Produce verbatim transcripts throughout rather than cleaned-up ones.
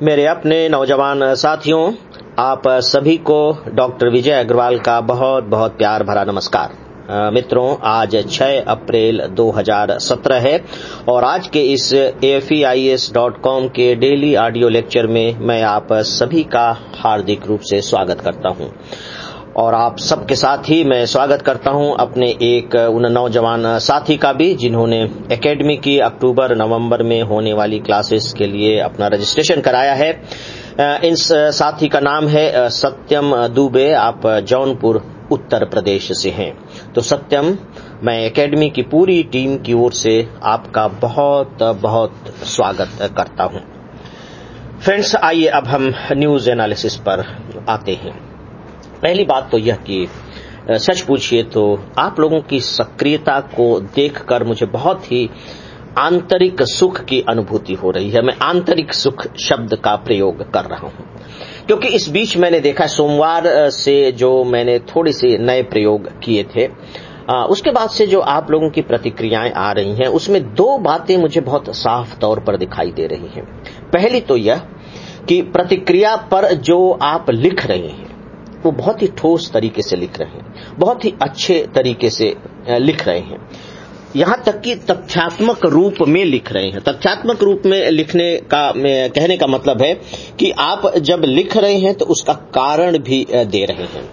मेरे अपने नौजवान साथियों, आप सभी को डॉक्टर विजय अग्रवाल का बहुत बहुत प्यार भरा नमस्कार। मित्रों, आज छह अप्रैल दो हज़ार सत्रह है और आज के इस A F E I S dot com के डेली ऑडियो लेक्चर में मैं आप सभी का हार्दिक रूप से स्वागत करता हूं और आप सबके साथ ही मैं स्वागत करता हूं अपने एक उन नौजवान साथी का भी जिन्होंने एकेडमी की अक्टूबर नवंबर में होने वाली क्लासेस के लिए अपना रजिस्ट्रेशन कराया है। इन साथी का नाम है सत्यम दुबे। आप जौनपुर उत्तर प्रदेश से हैं। तो सत्यम, मैं एकेडमी की पूरी टीम की ओर से आपका बहुत बहुत स्वागत करता हूं। फ्रेंड्स, आइए अब हम न्यूज एनालिसिस पर आते हैं। पहली बात तो यह कि सच पूछिए तो आप लोगों की सक्रियता को देखकर मुझे बहुत ही आंतरिक सुख की अनुभूति हो रही है। मैं आंतरिक सुख शब्द का प्रयोग कर रहा हूं क्योंकि इस बीच मैंने देखा सोमवार से जो मैंने थोड़े से नए प्रयोग किए थे, आ, उसके बाद से जो आप लोगों की प्रतिक्रियाएं आ रही हैं उसमें दो बातें मुझे बहुत साफ तौर पर दिखाई दे रही हैं। पहली तो यह कि प्रतिक्रिया पर जो आप लिख रहे हैं वो बहुत ही ठोस तरीके से लिख रहे हैं, बहुत ही अच्छे तरीके से लिख रहे हैं, यहां तक कि तथ्यात्मक रूप में लिख रहे हैं। तथ्यात्मक रूप में लिखने का कहने का मतलब है कि आप जब लिख रहे हैं तो उसका कारण भी दे रहे हैं।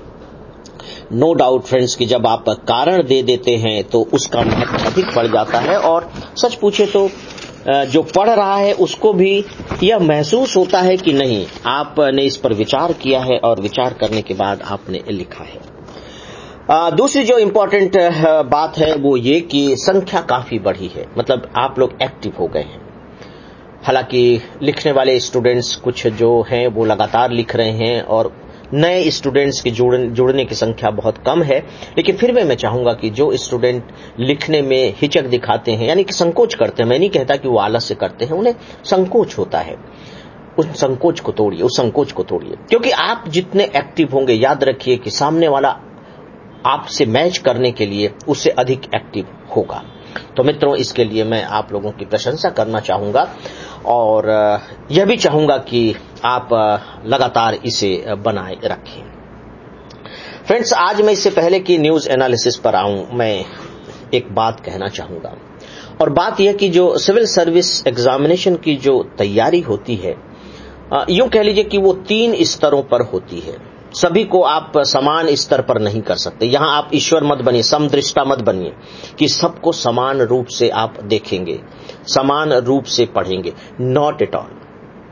नो डाउट फ्रेंड्स कि जब आप कारण दे देते हैं तो उसका महत्व अधिक बढ़ जाता है और सच पूछे तो जो पढ़ रहा है उसको भी यह महसूस होता है कि नहीं, आपने इस पर विचार किया है और विचार करने के बाद आपने लिखा है। आ, दूसरी जो इम्पोर्टेंट बात है वो ये कि संख्या काफी बढ़ी है, मतलब आप लोग एक्टिव हो गए हैं। हालांकि लिखने वाले स्टूडेंट्स कुछ जो हैं वो लगातार लिख रहे हैं और नए स्टूडेंट्स की जुड़, जुड़ने की संख्या बहुत कम है, लेकिन फिर भी मैं चाहूंगा कि जो स्टूडेंट लिखने में हिचक दिखाते हैं, यानी कि संकोच करते हैं, मैं नहीं कहता कि वो आलस्य करते हैं, उन्हें संकोच होता है, उस संकोच को तोड़िए, उस संकोच को तोड़िए, क्योंकि आप जितने एक्टिव होंगे याद रखिए कि सामने वाला आपसे मैच करने के लिए उससे अधिक एक्टिव होगा। तो मित्रों, इसके लिए मैं आप लोगों की प्रशंसा करना चाहूंगा और यह भी चाहूंगा कि आप लगातार इसे बनाए रखें। फ्रेंड्स, आज मैं इससे पहले कि न्यूज एनालिसिस पर आऊं, मैं एक बात कहना चाहूंगा और बात यह कि जो सिविल सर्विस एग्जामिनेशन की जो तैयारी होती है, यूं कह लीजिए कि वो तीन स्तरों पर होती है। सभी को आप समान स्तर पर नहीं कर सकते। यहां आप ईश्वर मत बनिए, समदृष्टा मत बनिए कि सबको समान रूप से आप देखेंगे, समान रूप से पढ़ेंगे। Not at all.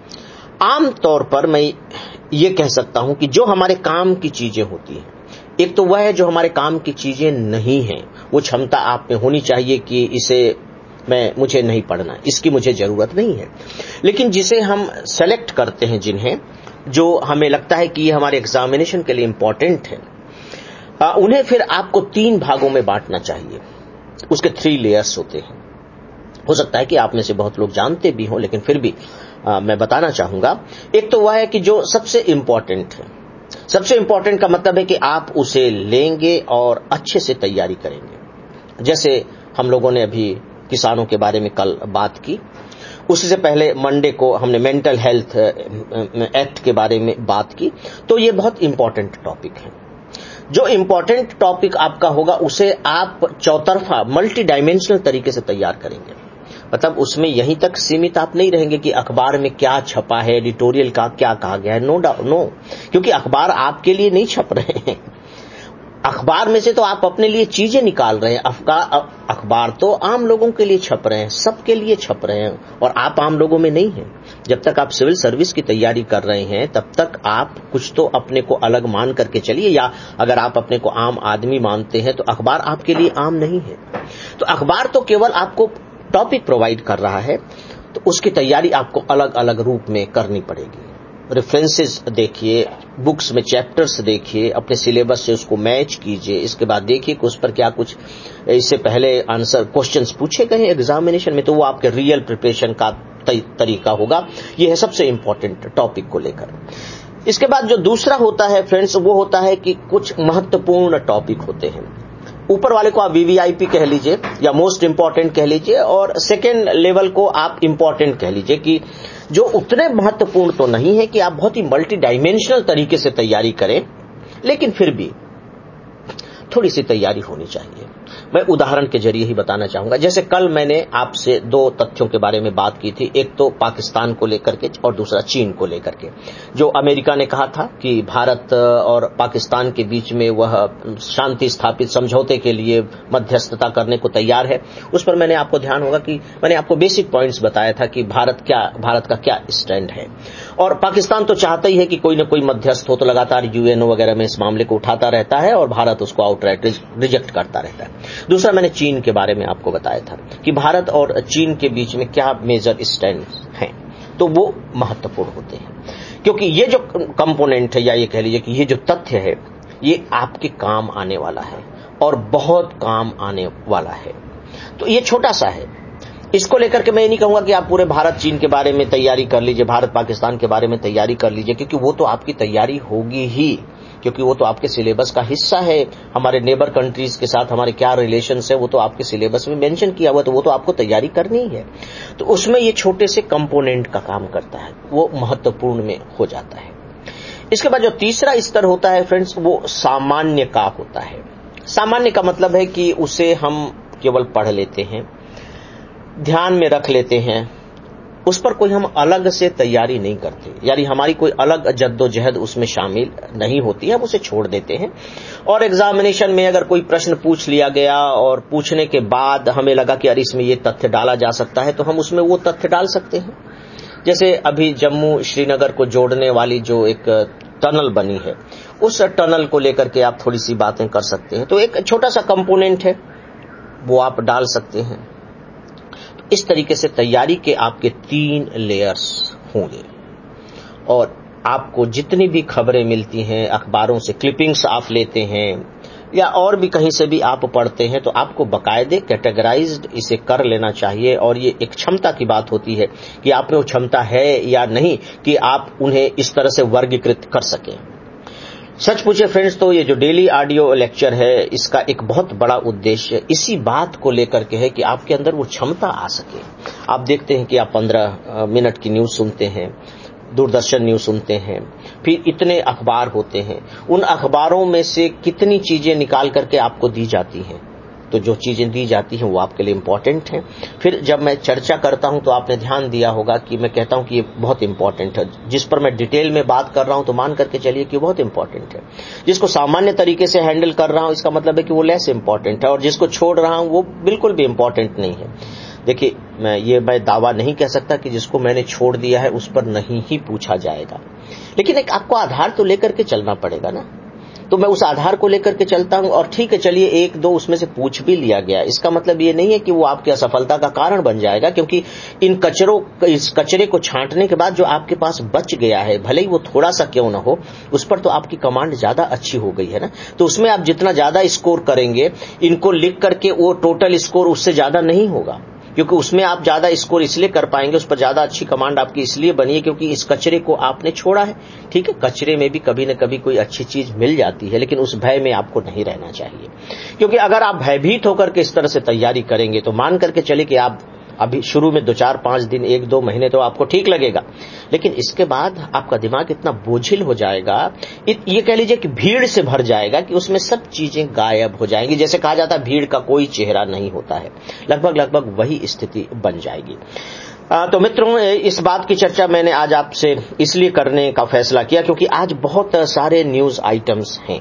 आम तौर पर मैं ये कह सकता हूं कि जो हमारे काम की चीजें होती हैं, एक तो वह है जो हमारे काम की चीजें नहीं हैं, वो क्षमता आप में होनी चाहिए कि इसे मैं मुझे नहीं पढ़ना, इसकी मुझे जरूरत नहीं है। लेकिन जिसे हम सेलेक्ट करते हैं, जिन्हें जो हमें लगता है कि ये हमारे एग्जामिनेशन के लिए इंपॉर्टेंट है, आ, उन्हें फिर आपको तीन भागों में बांटना चाहिए। उसके थ्री लेयर्स होते हैं। हो सकता है कि आप में से बहुत लोग जानते भी हों, लेकिन फिर भी आ, मैं बताना चाहूंगा। एक तो वह है कि जो सबसे इंपॉर्टेंट है। सबसे इंपॉर्टेंट का मतलब है कि आप उसे लेंगे और अच्छे से तैयारी करेंगे। जैसे हम लोगों ने अभी किसानों के बारे में कल बात की, उससे पहले मंडे को हमने मेंटल हेल्थ एक्ट के बारे में बात की। तो ये बहुत इंपॉर्टेंट टॉपिक है। जो इंपॉर्टेंट टॉपिक आपका होगा उसे आप चौतरफा मल्टी डायमेंशनल तरीके से तैयार करेंगे। मतलब उसमें यहीं तक सीमित आप नहीं रहेंगे कि अखबार में क्या छपा है, एडिटोरियल का क्या कहा गया है। नो डाउट, नो, क्योंकि अखबार आपके लिए नहीं छप रहे हैं। अखबार में से तो आप अपने लिए चीजें निकाल रहे हैं। अखबार तो आम लोगों के लिए छप रहे हैं, सबके लिए छप रहे हैं और आप आम लोगों में नहीं हैं। जब तक आप सिविल सर्विस की तैयारी कर रहे हैं तब तक आप कुछ तो अपने को अलग मान करके चलिए, या अगर आप अपने को आम आदमी मानते हैं तो अखबार आपके लिए आम नहीं है। तो अखबार तो केवल आपको टॉपिक प्रोवाइड कर रहा है, तो उसकी तैयारी आपको अलग अलग रूप में करनी पड़ेगी। रेफरेंसेस देखिए, बुक्स में चैप्टर्स देखिए, अपने सिलेबस से उसको मैच कीजिए। इसके बाद देखिए कि उस पर क्या कुछ इससे पहले आंसर क्वेश्चंस पूछे गए एग्जामिनेशन में, तो वो आपके रियल प्रिपरेशन का तरीका होगा। ये है सबसे इंपॉर्टेंट टॉपिक को लेकर। इसके बाद जो दूसरा होता है फ्रेंड्स, वो होता है कि कुछ महत्वपूर्ण टॉपिक होते हैं। ऊपर वाले को आप वीवीआईपी कह लीजिए या मोस्ट इंपॉर्टेंट कह लीजिए, और सेकेंड लेवल को आप इंपॉर्टेंट कह लीजिए, कि जो उतने महत्वपूर्ण तो नहीं है कि आप बहुत ही मल्टी डायमेंशनल तरीके से तैयारी करें, लेकिन फिर भी थोड़ी सी तैयारी होनी चाहिए। मैं उदाहरण के जरिए ही बताना चाहूंगा। जैसे कल मैंने आपसे दो तथ्यों के बारे में बात की थी, एक तो पाकिस्तान को लेकर के और दूसरा चीन को लेकर के। जो अमेरिका ने कहा था कि भारत और पाकिस्तान के बीच में वह शांति स्थापित समझौते के लिए मध्यस्थता करने को तैयार है, उस पर मैंने आपको ध्यान होगा कि मैंने आपको बेसिक पॉइंट्स बताया था कि भारत क्या भारत का क्या स्टैंड है। और पाकिस्तान तो चाहता ही है कि कोई न कोई मध्यस्थ हो, तो लगातार यूएनओ वगैरह में इस मामले को उठाता रहता है और भारत उसको आउटराइट रिजेक्ट करता रहता है। दूसरा, मैंने चीन के बारे में आपको बताया था कि भारत और चीन के बीच में क्या मेजर स्टैंड हैं, तो वो महत्वपूर्ण होते हैं, क्योंकि ये जो कंपोनेंट है, या ये कह लीजिए कि ये जो तथ्य है, ये आपके काम आने वाला है और बहुत काम आने वाला है। तो ये छोटा सा है, इसको लेकर के मैं ये नहीं कहूंगा कि आप पूरे भारत चीन के बारे में तैयारी कर लीजिए, भारत पाकिस्तान के बारे में तैयारी कर लीजिए, क्योंकि वो तो आपकी तैयारी होगी ही, क्योंकि वो तो आपके सिलेबस का हिस्सा है। हमारे नेबर कंट्रीज के साथ हमारे क्या रिलेशंस है, वो तो आपके सिलेबस में मेंशन किया हुआ, तो वो तो आपको तैयारी करनी ही है। तो उसमें ये छोटे से कंपोनेंट का काम करता है, वो महत्वपूर्ण में हो जाता है। इसके बाद जो तीसरा स्तर होता है फ्रेंड्स, वो सामान्य का होता है। सामान्य का मतलब है कि उसे हम केवल पढ़ लेते हैं, ध्यान में रख लेते हैं, उस पर कोई हम अलग से तैयारी नहीं करते, यानी हमारी कोई अलग जद्दोजहद उसमें शामिल नहीं होती है, हम उसे छोड़ देते हैं। और एग्जामिनेशन में अगर कोई प्रश्न पूछ लिया गया और पूछने के बाद हमें लगा कि अरे इसमें ये तथ्य डाला जा सकता है, तो हम उसमें वो तथ्य डाल सकते हैं। जैसे अभी जम्मू श्रीनगर को जोड़ने वाली जो एक टनल बनी है, उस टनल को लेकर के आप थोड़ी सी बातें कर सकते हैं, तो एक छोटा सा कंपोनेंट है, वो आप डाल सकते हैं। इस तरीके से तैयारी के आपके तीन लेयर्स होंगे, और आपको जितनी भी खबरें मिलती हैं, अखबारों से क्लिपिंग्स आप लेते हैं या और भी कहीं से भी आप पढ़ते हैं, तो आपको बकायदे कैटेगराइज्ड इसे कर लेना चाहिए। और ये एक क्षमता की बात होती है कि आप में वो क्षमता है या नहीं कि आप उन्हें इस तरह से वर्गीकृत कर सकें। सच पूछे फ्रेंड्स, तो ये जो डेली ऑडियो लेक्चर है, इसका एक बहुत बड़ा उद्देश्य इसी बात को लेकर के है कि आपके अंदर वो क्षमता आ सके। आप देखते हैं कि आप पंद्रह मिनट की न्यूज सुनते हैं, दूरदर्शन न्यूज सुनते हैं, फिर इतने अखबार होते हैं, उन अखबारों में से कितनी चीजें निकाल करके आपको दी जाती हैं, तो जो चीजें दी जाती हैं वो आपके लिए इंपॉर्टेंट हैं। फिर जब मैं चर्चा करता हूं तो आपने ध्यान दिया होगा कि मैं कहता हूं कि ये बहुत इंपॉर्टेंट है। जिस पर मैं डिटेल में बात कर रहा हूं तो मान करके चलिए कि बहुत इंपॉर्टेंट है। जिसको सामान्य तरीके से हैंडल कर रहा हूं, इसका मतलब है कि वो लेस इंपॉर्टेंट है, और जिसको छोड़ रहा हूं वो बिल्कुल भी इंपॉर्टेंट नहीं है। देखिए, मैं ये मैं दावा नहीं कह सकता कि जिसको मैंने छोड़ दिया है उस पर नहीं ही पूछा जाएगा, लेकिन एक आपको आधार तो लेकर के चलना पड़ेगा ना। तो मैं उस आधार को लेकर के चलता हूं, और ठीक है, चलिए एक दो उसमें से पूछ भी लिया गया, इसका मतलब ये नहीं है कि वो आपकी असफलता का कारण बन जाएगा, क्योंकि इन कचरों इस कचरे को छांटने के बाद जो आपके पास बच गया है, भले ही वो थोड़ा सा क्यों ना हो, उस पर तो आपकी कमांड ज्यादा अच्छी हो गई है ना। तो उसमें आप जितना ज्यादा स्कोर करेंगे, इनको लिख करके वो टोटल स्कोर उससे ज्यादा नहीं होगा, क्योंकि उसमें आप ज्यादा स्कोर इसलिए कर पाएंगे, उस पर ज्यादा अच्छी कमांड आपकी इसलिए बनी है क्योंकि इस कचरे को आपने छोड़ा है। ठीक है, कचरे में भी कभी न कभी कोई अच्छी चीज मिल जाती है, लेकिन उस भय में आपको नहीं रहना चाहिए, क्योंकि अगर आप भयभीत होकर के इस तरह से तैयारी करेंगे तो मान करके चलिए कि आप अभी शुरू में दो चार पांच दिन, एक दो महीने तो आपको ठीक लगेगा, लेकिन इसके बाद आपका दिमाग इतना बोझिल हो जाएगा, ये कह लीजिए कि भीड़ से भर जाएगा कि उसमें सब चीजें गायब हो जाएंगी। जैसे कहा जाता है भीड़ का कोई चेहरा नहीं होता है, लगभग लगभग वही स्थिति बन जाएगी। आ, तो मित्रों, इस बात की चर्चा मैंने आज आपसे इसलिए करने का फैसला किया क्योंकि आज बहुत सारे न्यूज आइटम्स हैं,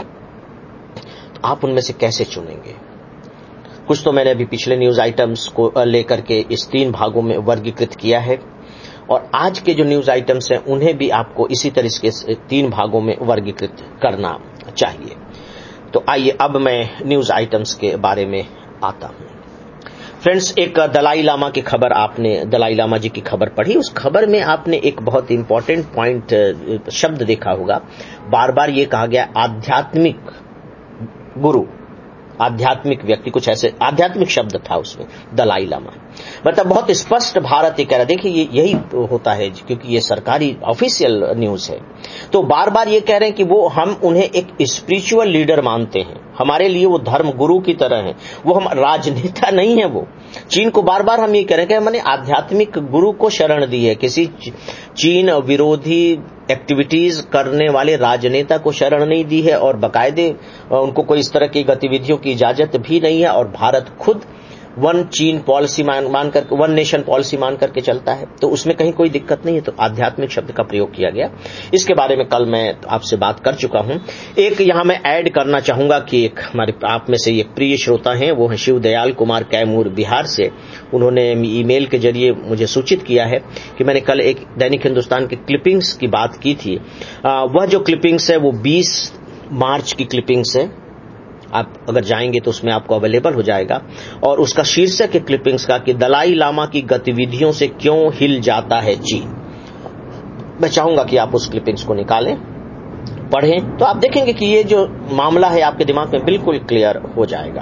तो आप उनमें से कैसे चुनेंगे? कुछ तो मैंने अभी पिछले न्यूज आइटम्स को लेकर के इस तीन भागों में वर्गीकृत किया है, और आज के जो न्यूज आइटम्स हैं उन्हें भी आपको इसी तरीके से तीन भागों में वर्गीकृत करना चाहिए। तो आइए अब मैं न्यूज आइटम्स के बारे में आता हूं। फ्रेंड्स, एक दलाई लामा की खबर, आपने दलाई लामा जी की खबर पढ़ी, उस खबर में आपने एक बहुत इंपॉर्टेंट पॉइंट शब्द देखा होगा, बार बार ये कहा गया आध्यात्मिक गुरु, आध्यात्मिक व्यक्ति, कुछ ऐसे आध्यात्मिक शब्द था उसमें, दलाई लामा। मतलब बहुत स्पष्ट भारत ये कह रहा, देखिए ये यही होता है क्योंकि ये सरकारी ऑफिशियल न्यूज है, तो बार बार ये कह रहे हैं कि वो हम उन्हें एक स्पिरिचुअल लीडर मानते हैं, हमारे लिए वो धर्म गुरु की तरह हैं, वो हम राजनेता नहीं है। वो चीन को बार बार हम ये कह रहे हैं कि हमने आध्यात्मिक गुरु को शरण दी है, किसी चीन विरोधी एक्टिविटीज करने वाले राजनेता को शरण नहीं दी है, और बाकायदे उनको कोई इस तरह की गतिविधियों की इजाजत भी नहीं है। और भारत खुद वन चीन पॉलिसी मान मान कर वन नेशन पॉलिसी मान करके चलता है, तो उसमें कहीं कोई दिक्कत नहीं है। तो आध्यात्मिक शब्द का प्रयोग किया गया, इसके बारे में कल मैं आपसे बात कर चुका हूं। एक यहां मैं ऐड करना चाहूंगा कि एक हमारे आप में से एक प्रिय श्रोता हैं, वो है शिव दयाल कुमार कैमूर बिहार से। उन्होंने ईमेल के जरिए मुझे सूचित किया है कि मैंने कल एक दैनिक हिंदुस्तान के क्लिपिंग्स की बात की थी। आ, वह जो क्लिपिंग्स है वो बीस मार्च की क्लिपिंग्स है, आप अगर जाएंगे तो उसमें आपको अवेलेबल हो जाएगा। और उसका शीर्षक है क्लिपिंग्स का कि दलाई लामा की गतिविधियों से क्यों हिल जाता है चीन। मैं चाहूंगा कि आप उस क्लिपिंग्स को निकालें, पढ़ें, तो आप देखेंगे कि ये जो मामला है आपके दिमाग में बिल्कुल क्लियर हो जाएगा।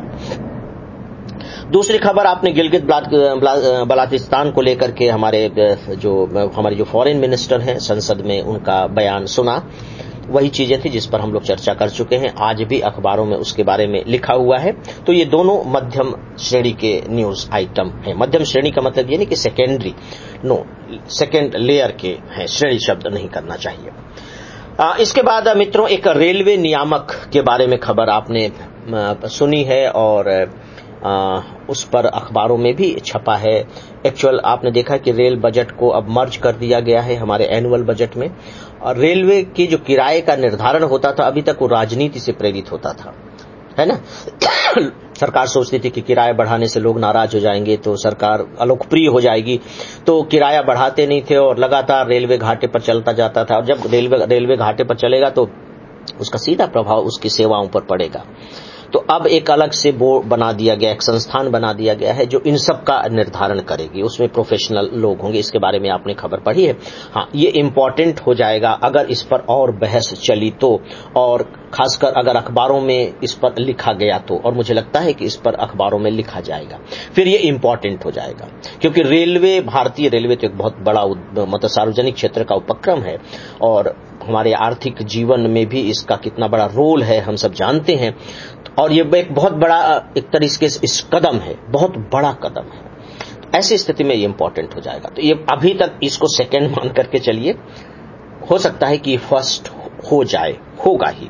दूसरी खबर, आपने गिलगित बल्तिस्तान को लेकर के हमारे जो हमारे जो फॉरेन मिनिस्टर हैं संसद में उनका बयान सुना। वही चीजें थी जिस पर हम लोग चर्चा कर चुके हैं, आज भी अखबारों में उसके बारे में लिखा हुआ है। तो ये दोनों मध्यम श्रेणी के न्यूज आइटम हैं। मध्यम श्रेणी का मतलब ये नहीं कि सेकेंडरी, नो, सेकेंड लेयर के हैं, श्रेणी शब्द नहीं करना चाहिए। आ, इसके बाद मित्रों एक रेलवे नियामक के बारे में खबर आपने सुनी है और आ, उस पर अखबारों में भी छपा है। एक्चुअल आपने देखा कि रेल बजट को अब मर्ज कर दिया गया है हमारे एनुअल बजट में। और रेलवे की जो किराए का निर्धारण होता था अभी तक वो राजनीति से प्रेरित होता था, है ना। सरकार सोचती थी कि किराया बढ़ाने से लोग नाराज हो जाएंगे तो सरकार अलोकप्रिय हो जाएगी, तो किराया बढ़ाते नहीं थे और लगातार रेलवे घाटे पर चलता जाता था। और जब रेलवे रेलवे घाटे पर चलेगा तो उसका सीधा प्रभाव उसकी सेवाओं पर पड़ेगा। तो अब एक अलग से बोर्ड बना दिया गया, एक संस्थान बना दिया गया है जो इन सब का निर्धारण करेगी। उसमें प्रोफेशनल लोग होंगे, इसके बारे में आपने खबर पढ़ी है। हाँ, ये इम्पोर्टेंट हो जाएगा अगर इस पर और बहस चली तो, और खासकर अगर अखबारों में इस पर लिखा गया तो, और मुझे लगता है कि इस पर अखबारों में लिखा जाएगा, फिर ये इम्पोर्टेंट हो जाएगा। क्योंकि रेलवे, भारतीय रेलवे तो एक बहुत बड़ा मतलब सार्वजनिक क्षेत्र का उपक्रम है और हमारे आर्थिक जीवन में भी इसका कितना बड़ा रोल है हम सब जानते हैं। और ये एक बहुत बड़ा एक तरीके से इस कदम है, बहुत बड़ा कदम है। ऐसी स्थिति में ये इंपॉर्टेंट हो जाएगा। तो ये अभी तक इसको सेकंड मान करके चलिए, हो सकता है कि फर्स्ट हो जाए, होगा ही।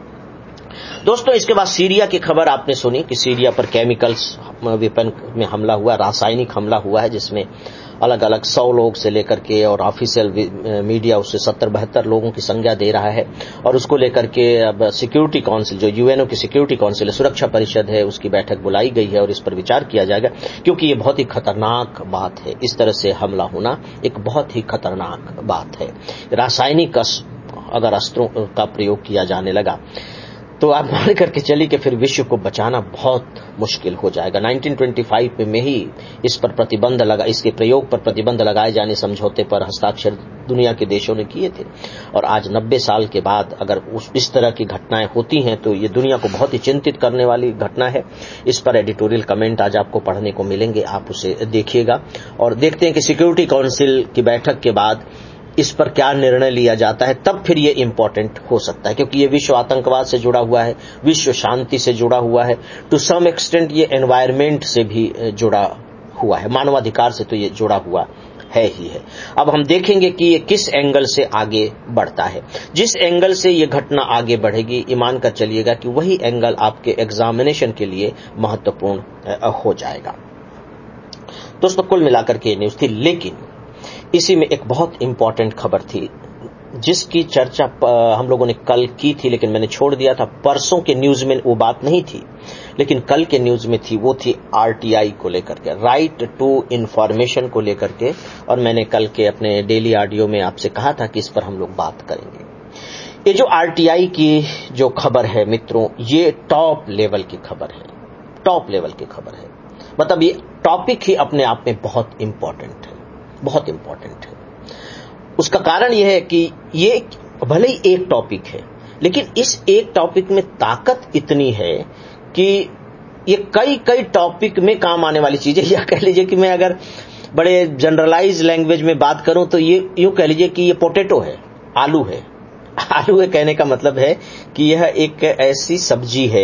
दोस्तों इसके बाद सीरिया की खबर आपने सुनी कि सीरिया पर केमिकल्स वेपन में हमला हुआ, रासायनिक हमला हुआ है, जिसमें अलग अलग सौ लोग से लेकर के और ऑफिशियल मीडिया उससे सत्तर बहत्तर लोगों की संज्ञा दे रहा है। और उसको लेकर के अब सिक्योरिटी काउंसिल, जो यूएनओ की सिक्योरिटी काउंसिल है, सुरक्षा परिषद है, उसकी बैठक बुलाई गई है और इस पर विचार किया जाएगा। क्योंकि ये बहुत ही खतरनाक बात है, इस तरह से हमला होना एक बहुत ही खतरनाक बात है। रासायनिक अगर अस्त्रों का प्रयोग किया जाने लगा तो आप मान करके चलिए कि फिर विश्व को बचाना बहुत मुश्किल हो जाएगा। उन्नीस सौ पच्चीस में ही इस पर प्रतिबंध लगा, इसके प्रयोग पर प्रतिबंध लगाए जाने समझौते पर हस्ताक्षर दुनिया के देशों ने किए थे। और आज नब्बे साल के बाद अगर उस इस तरह की घटनाएं होती हैं तो ये दुनिया को बहुत ही चिंतित करने वाली घटना है। इस पर एडिटोरियल कमेंट आज आपको पढ़ने को मिलेंगे, आप उसे देखिएगा और देखते हैं कि सिक्योरिटी काउंसिल की बैठक के बाद इस पर क्या निर्णय लिया जाता है। तब फिर ये इम्पोर्टेंट हो सकता है, क्योंकि ये विश्व आतंकवाद से जुड़ा हुआ है, विश्व शांति से जुड़ा हुआ है, टू सम एक्सटेंट ये एनवायरमेंट से भी जुड़ा हुआ है, मानवाधिकार से तो ये जुड़ा हुआ है ही है। अब हम देखेंगे कि ये किस एंगल से आगे बढ़ता है। जिस एंगल से ये घटना आगे बढ़ेगी, ईमान कर चलिएगा कि वही एंगल आपके एग्जामिनेशन के लिए महत्वपूर्ण हो जाएगा। दोस्तों कुल मिलाकर के ये न्यूज थी, लेकिन इसी में एक बहुत इंपॉर्टेंट खबर थी जिसकी चर्चा हम लोगों ने कल की थी, लेकिन मैंने छोड़ दिया था। परसों के न्यूज में वो बात नहीं थी, लेकिन कल के न्यूज में थी। वो थी आरटीआई को लेकर के, राइट टू इंफॉर्मेशन को लेकर के। और मैंने कल के अपने डेली ऑडियो में आपसे कहा था कि इस पर हम लोग बात करेंगे। ये जो आरटीआई की जो खबर है मित्रों, ये टॉप लेवल की खबर है, टॉप लेवल की खबर है। मतलब ये टॉपिक ही अपने आप में बहुत इंपॉर्टेंट है, बहुत इंपॉर्टेंट है। उसका कारण यह है कि ये भले ही एक टॉपिक है, लेकिन इस एक टॉपिक में ताकत इतनी है कि ये कई कई टॉपिक में काम आने वाली चीजें। या कह लीजिए कि मैं अगर बड़े जनरलाइज लैंग्वेज में बात करूं तो ये यूं कह लीजिए कि ये पोटैटो है, आलू है। आलू है कहने का मतलब है कि यह एक ऐसी सब्जी है,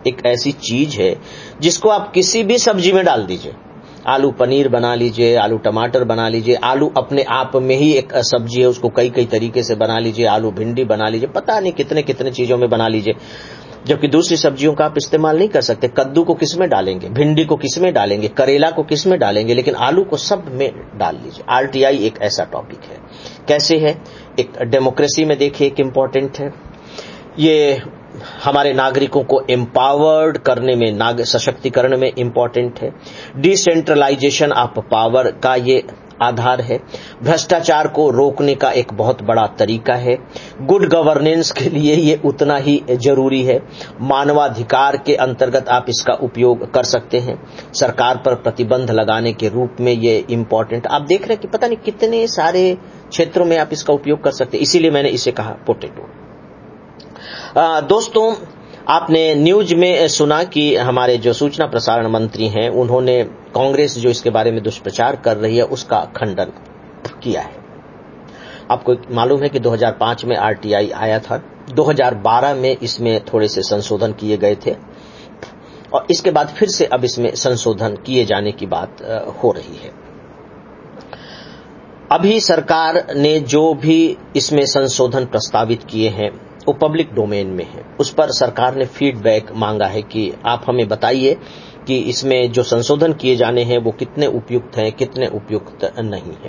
एक ऐसी चीज है जिसको आप किसी भी सब्जी में डाल दीजिए। आलू पनीर बना लीजिए, आलू टमाटर बना लीजिए, आलू अपने आप में ही एक सब्जी है, उसको कई कई तरीके से बना लीजिए, आलू भिंडी बना लीजिए, पता नहीं कितने कितने चीजों में बना लीजिए, जबकि दूसरी सब्जियों का आप इस्तेमाल नहीं कर सकते। कद्दू को किस में डालेंगे, भिंडी को किस में डालेंगे, करेला को किस में डालेंगे, लेकिन आलू को सब में डाल लीजिए। आरटीआई एक ऐसा टॉपिक है। कैसे है? एक डेमोक्रेसी में देखिए एक इम्पॉर्टेंट है, ये हमारे नागरिकों को एम्पावर्ड करने में, नाग सशक्तिकरण में इम्पॉर्टेंट है। डिसेंट्रलाइजेशन ऑफ पावर का ये आधार है। भ्रष्टाचार को रोकने का एक बहुत बड़ा तरीका है। गुड गवर्नेंस के लिए ये उतना ही जरूरी है। मानवाधिकार के अंतर्गत आप इसका उपयोग कर सकते हैं। सरकार पर प्रतिबंध लगाने के रूप में ये इम्पॉर्टेंट, आप देख रहे हैं कि पता नहीं कितने सारे क्षेत्रों में आप इसका उपयोग कर सकते हैं, इसीलिए मैंने इसे कहा पोटैटो। आ, दोस्तों, आपने न्यूज में सुना कि हमारे जो सूचना प्रसारण मंत्री हैं, उन्होंने कांग्रेस जो इसके बारे में दुष्प्रचार कर रही है उसका खंडन किया है। आपको मालूम है कि दो हज़ार पाँच में आरटीआई आया था, दो हज़ार बारह में इसमें थोड़े से संशोधन किए गए थे और इसके बाद फिर से अब इसमें संशोधन किए जाने की बात हो रही है। अभी सरकार ने जो भी इसमें संशोधन प्रस्तावित किए हैं वो पब्लिक डोमेन में है। उस पर सरकार ने फीडबैक मांगा है कि आप हमें बताइए कि इसमें जो संशोधन किए जाने हैं वो कितने उपयुक्त हैं, कितने उपयुक्त नहीं हैं।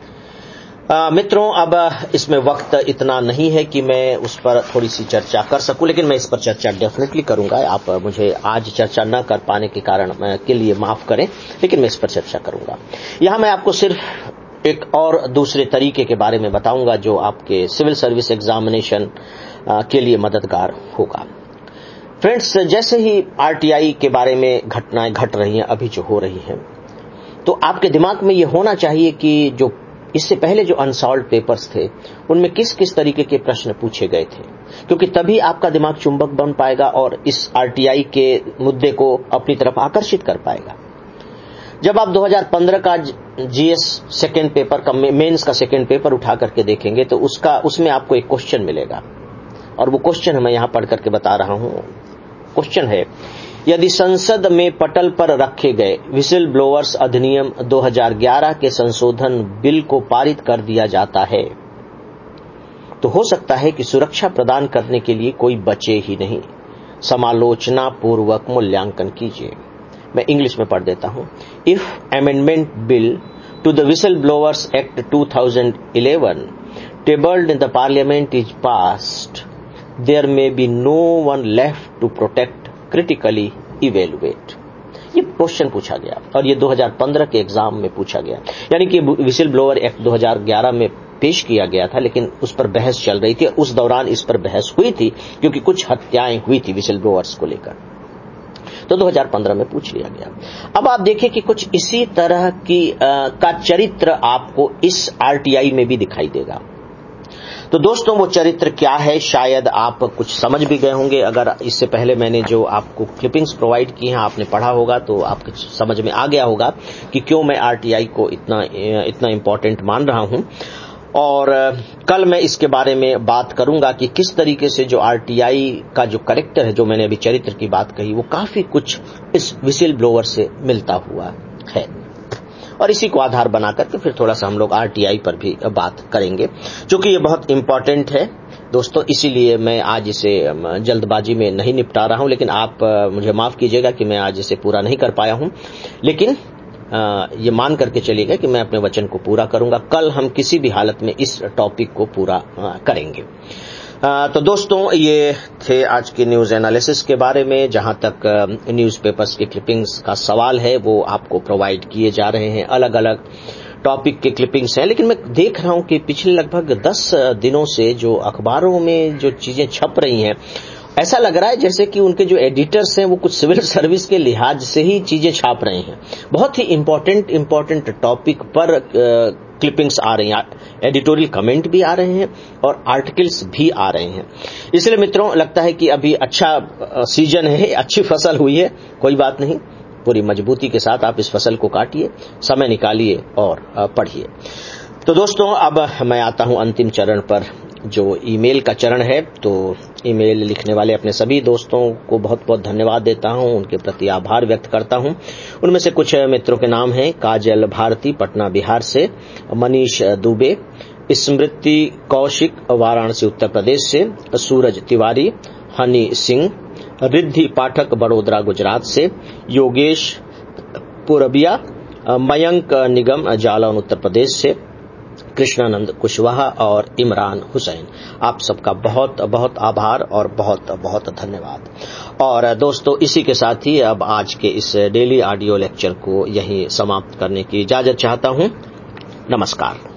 आ, मित्रों, अब इसमें वक्त इतना नहीं है कि मैं उस पर थोड़ी सी चर्चा कर सकूं, लेकिन मैं इस पर चर्चा डेफिनेटली करूंगा। आप मुझे आज चर्चा न कर पाने के कारण के लिए माफ करें, लेकिन मैं इस पर चर्चा करूंगा। यहां मैं आपको सिर्फ एक और दूसरे तरीके के बारे में बताऊंगा जो आपके सिविल सर्विस एग्जामिनेशन के लिए मददगार होगा। फ्रेंड्स, जैसे ही आरटीआई के बारे में घटनाएं घट रही हैं, अभी जो हो रही हैं, तो आपके दिमाग में ये होना चाहिए कि जो इससे पहले जो अनसॉल्व्ड पेपर्स थे उनमें किस किस तरीके के प्रश्न पूछे गए थे, क्योंकि तभी आपका दिमाग चुंबक बन पाएगा और इस आरटीआई के मुद्दे को अपनी तरफ आकर्षित कर पाएगा। जब आप दो हज़ार पंद्रह का जीएस सेकेंड पेपर का मेंस का सेकेंड पेपर उठा करके देखेंगे तो उसका उसमें आपको एक क्वेश्चन मिलेगा और वो क्वेश्चन मैं यहां पढ़ करके बता रहा हूं। क्वेश्चन है, यदि संसद में पटल पर रखे गए विसिल ब्लोअर्स अधिनियम दो हज़ार ग्यारह के संशोधन बिल को पारित कर दिया जाता है तो हो सकता है कि सुरक्षा प्रदान करने के लिए कोई बचे ही नहीं। समालोचना पूर्वक मूल्यांकन कीजिए। मैं इंग्लिश में पढ़ देता हूं। If amendment bill to the whistle blowers act two thousand eleven tabled in the parliament is passed, there may be no one left to protect, critically evaluate। ये क्वेश्चन पूछा गया और ये दो हज़ार पंद्रह के एग्जाम में पूछा गया, यानी कि विसिल ब्लोअर एक्ट दो हज़ार ग्यारह में पेश किया गया था, लेकिन उस पर बहस चल रही थी और उस दौरान इस पर बहस हुई थी क्योंकि कुछ हत्याएं हुई थी विसिल ब्लोअर्स को लेकर, तो दो हज़ार पंद्रह में पूछ लिया गया। अब आप देखिए कि कुछ इसी तरह की आ, का चरित्र आपको इस आरटीआई में भी दिखाई देगा। तो दोस्तों, वो चरित्र क्या है शायद आप कुछ समझ भी गए होंगे। अगर इससे पहले मैंने जो आपको क्लिपिंग्स प्रोवाइड की हैं आपने पढ़ा होगा तो आपको समझ में आ गया होगा कि क्यों मैं आरटीआई को इतना इतना इम्पोर्टेंट मान रहा हूं। और कल मैं इसके बारे में बात करूंगा कि किस तरीके से जो आरटीआई का जो कैरेक्टर है, जो मैंने अभी चरित्र की बात कही, वो काफी कुछ इस विसिल ब्लोअर से मिलता हुआ है। और इसी को आधार बनाकर के फिर थोड़ा सा हम लोग आरटीआई पर भी बात करेंगे, क्योंकि ये बहुत इम्पोर्टेंट है दोस्तों। इसीलिए मैं आज इसे जल्दबाजी में नहीं निपटा रहा हूं, लेकिन आप मुझे माफ कीजिएगा कि मैं आज इसे पूरा नहीं कर पाया हूं, लेकिन ये मान करके चलिएगा कि मैं अपने वचन को पूरा करूंगा। कल हम किसी भी हालत में इस टॉपिक को पूरा करेंगे। तो दोस्तों, ये थे आज के न्यूज एनालिसिस के बारे में। जहां तक न्यूज़पेपर्स के क्लिपिंग्स का सवाल है, वो आपको प्रोवाइड किए जा रहे हैं, अलग अलग टॉपिक के क्लिपिंग्स हैं। लेकिन मैं देख रहा हूं कि पिछले लगभग दस दिनों से जो अखबारों में जो चीजें छप रही हैं, ऐसा लग रहा है जैसे कि उनके जो एडिटर्स हैं वो कुछ सिविल सर्विस के लिहाज से ही चीजें छाप रहे हैं। बहुत ही इंपॉर्टेंट इंपॉर्टेंट टॉपिक पर क्लिपिंग्स आ रही हैं, एडिटोरियल कमेंट भी आ रहे हैं और आर्टिकल्स भी आ रहे हैं। इसलिए मित्रों, लगता है कि अभी अच्छा सीजन है, अच्छी फसल हुई है। कोई बात नहीं, पूरी मजबूती के साथ आप इस फसल को काटिए, समय निकालिए और पढ़िए। तो दोस्तों, अब मैं आता हूं अंतिम चरण पर, जो ईमेल का चरण है, तो ईमेल लिखने वाले अपने सभी दोस्तों को बहुत बहुत धन्यवाद देता हूं, उनके प्रति आभार व्यक्त करता हूं। उनमें से कुछ मित्रों के नाम हैं: काजल भारती पटना बिहार से, मनीष दुबे, स्मृति कौशिक वाराणसी उत्तर प्रदेश से, सूरज तिवारी, हनी सिंह, रिद्धि पाठक बड़ोदरा गुजरात से, योगेश पुरबिया, मयंक निगम जालौन उत्तर प्रदेश से, कृष्णानंद कुशवाहा और इमरान हुसैन। आप सबका बहुत बहुत आभार और बहुत बहुत धन्यवाद। और दोस्तों, इसी के साथ ही अब आज के इस डेली ऑडियो लेक्चर को यहीं समाप्त करने की इजाजत चाहता हूं। नमस्कार।